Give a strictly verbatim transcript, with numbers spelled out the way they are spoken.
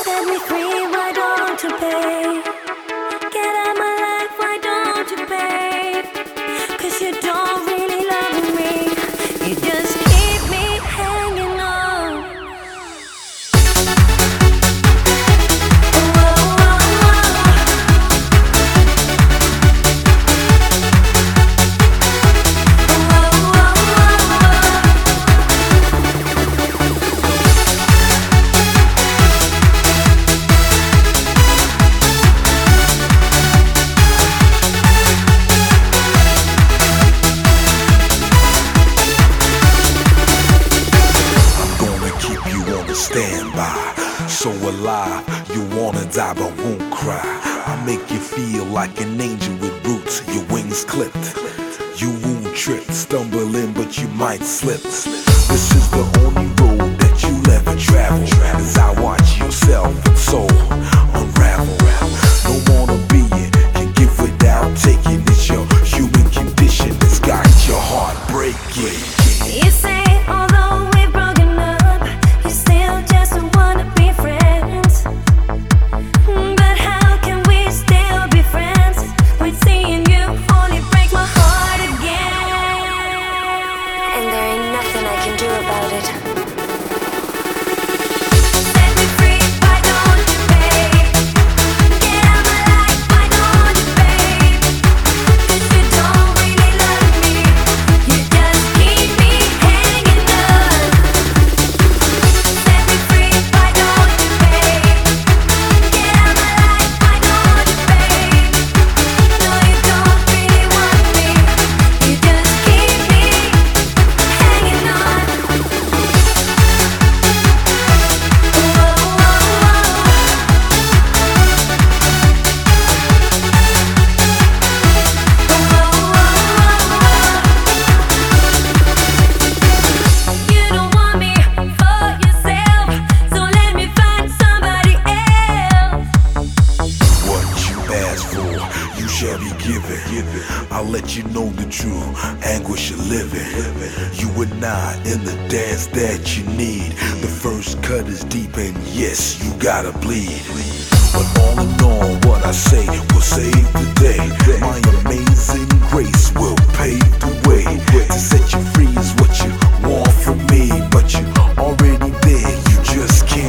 Set me free, why don't you pay? Get out my life, why don't you pay? Cause you don't really love me. You just keep me hanging on. Whoa, whoa, whoa. Whoa, whoa, standby, so alive, you wanna die but won't cry. I make you feel like an angel with roots, your wings clipped. You won't trip, stumbling but you might slip. This is the only road that you'll ever travel, as I watch yourself and soul unravel. Don't wanna be it, can give without taking. It's your human condition that's got your heart breaking. you say although we've broken up, you still just wanna be friends. But how can we still be friends when seeing you only break my heart again? And there ain't nothing I can do about it. Set me free, why don't you pay? Get out my life, why don't you pay? Cause you don't really love me. You just keep me hanging on. Set me free, why don't you pay? Get out my life, why don't you pay? No, you don't really want me. You just keep me hanging on. You don't want me for yourself, so let me find somebody else. What you ask for, you shall be given. I'll let you know the true anguish of living. You and I in the dance that you need. The first cut is deep and yes, you gotta bleed. But all in all, what I say will save the day. My amazing grace will pave the way. To set you free is what you want from me, but you already there, you just can't